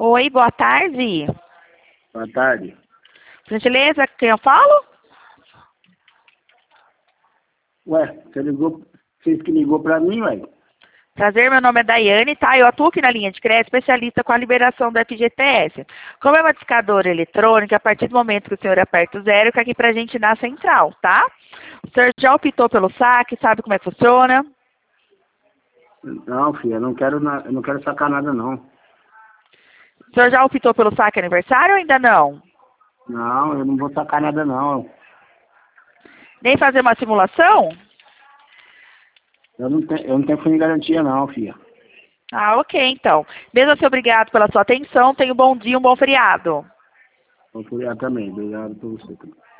Oi, boa tarde. Boa tarde. Por gentileza, quem eu falo? Ué, vocês que ligou pra mim, ué? Prazer, meu nome é Daiane, tá? Eu atuo aqui na linha de crédito, especialista com a liberação do FGTS. Como é uma discadora eletrônica, a partir do momento que o senhor aperta o zero, fica aqui pra gente na central, tá? O senhor já optou pelo saque, sabe como é que funciona? Não, filha, eu não quero sacar nada, não. O senhor já optou pelo saque aniversário ou ainda não? Não, eu não vou sacar nada, não. Nem fazer uma simulação? Eu não tenho fundo de garantia, não, filha. Ah, ok, então. Mesmo assim, obrigado pela sua atenção. Tenha um bom dia, um bom feriado. Vou cuidar também. Obrigado por você também.